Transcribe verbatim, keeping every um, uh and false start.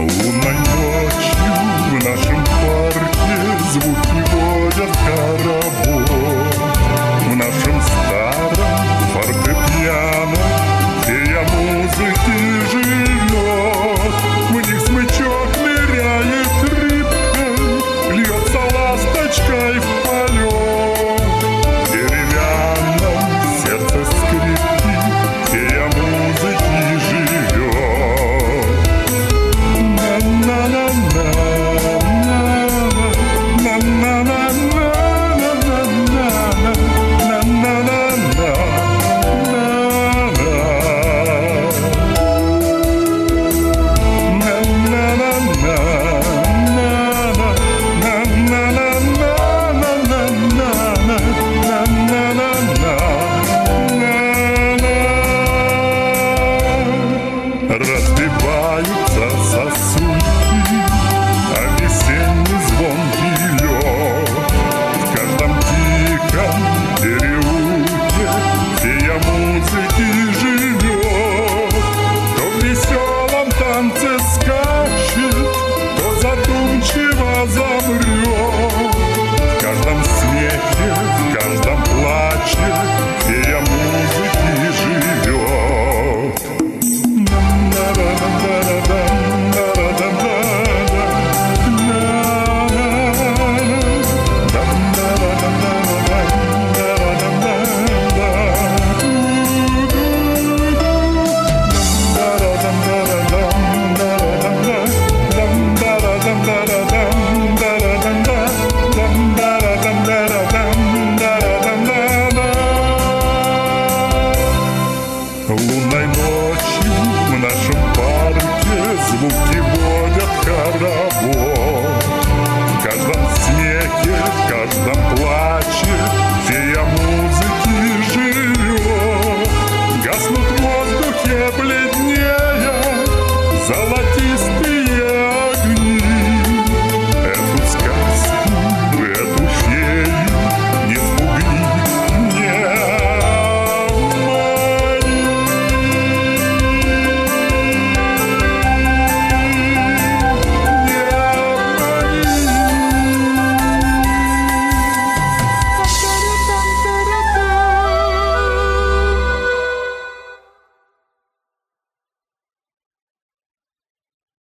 Лунной ночью в нашем парке звуки водят хоровод. В нашем старом фортепиано фея музыки живет. В них смычок ныряет рыбкой, льется ласточкой в полет. В деревянном сердце скрипки фея музыки живет. На-на-на-на, разбиваются сосульки, а весенний звонкий лед. В каждом тихом переулке фея музыки живет. То в веселом танце скачет, то задумчиво замрет. В каждом смехе, в каждом плаче фея музыки живет. Лунной ночью в нашем парке звуки водят хоровод. В каждом смехе, в каждом плаче фея музыки живет. Гаснут в воздухе бледнее золотистые